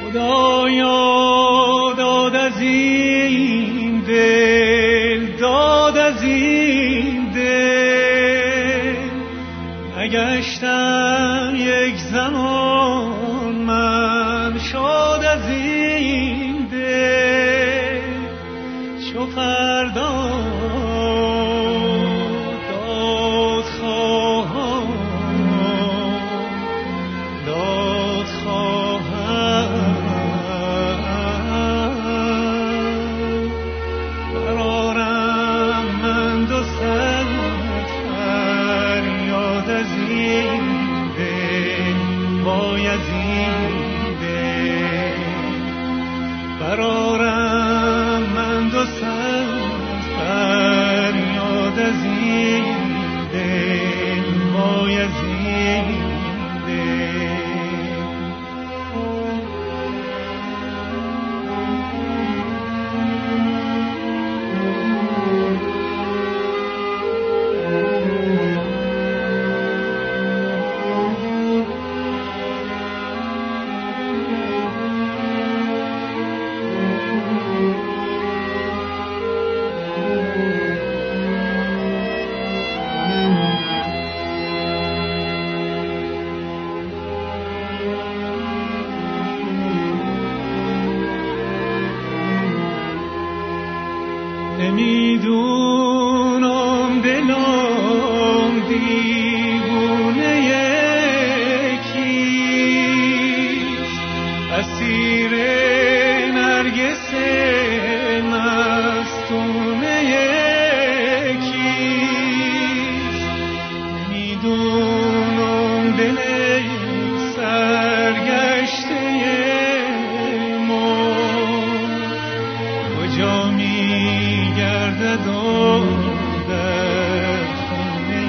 خدایا داد از این دل، داد از این دل، نگشتم یک زمان من شاد از این دل، چو فردا برارم من دو سر فریاد از این دل، وای از این دل. نمیدونم دلم دیوونه کیست، اسیر نرگس مستونه کیست، نمیدونم دل سرگشته من کجا گردد و در خونه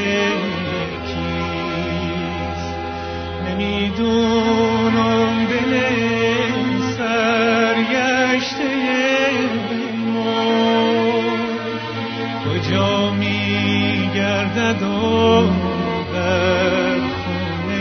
کیست، نمیدونم دل سرگشته من کجا میگردد و در خونه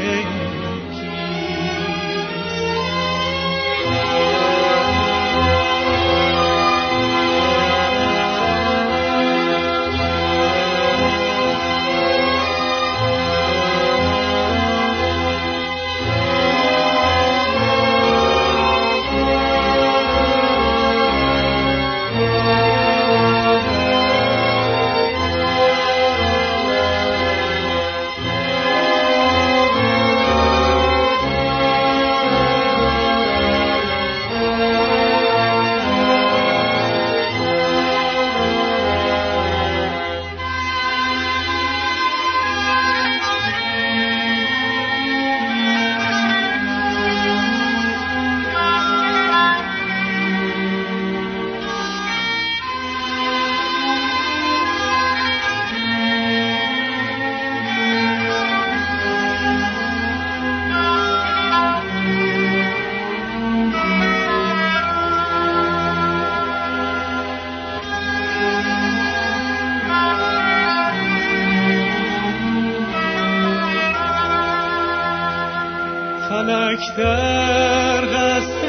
فلک در قصد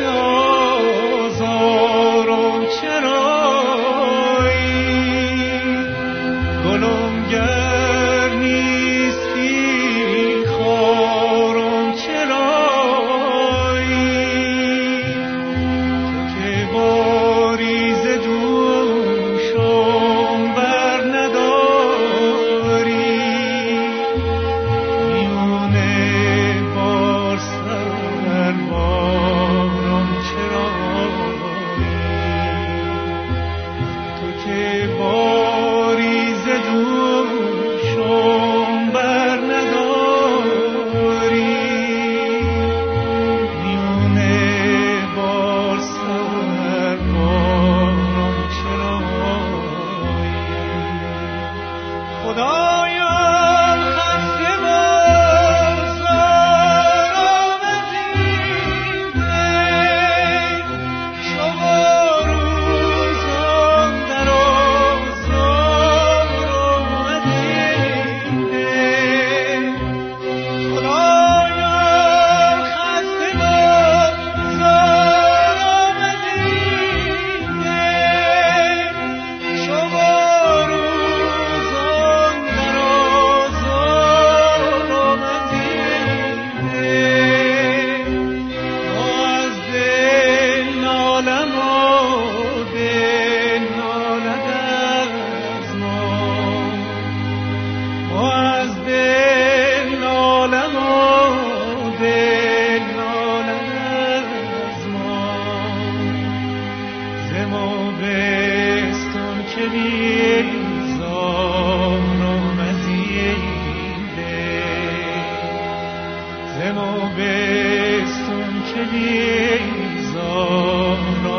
آزارم چرایی، گلم گر نیستی خارم چرایی، تو که باریز دوشم بر نداری، میونه بار سر بارم زمو بستون که بیزاران